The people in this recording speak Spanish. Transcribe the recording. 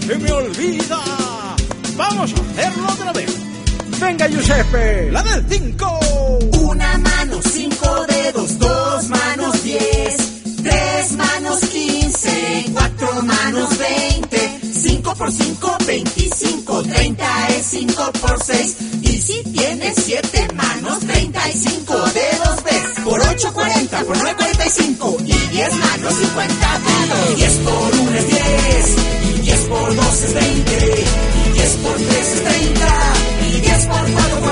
se me olvida. Vamos a hacerlo otra vez. Venga, Giuseppe, la del 5. Una mano, 5 dedos, 2 manos, 10, 3 manos, 15, 4 manos, 20, 5 por 5, 25, 30 es 5 por 6. Y si tienes 7 manos, 35 dedos ves. Por 8, 40, por 9, 45. Y 10 manos, 50 dedos. 10 por 1 es 10. Y 10 por 2 es 20. Y 10 por 3 es 30. Y 10 por 4,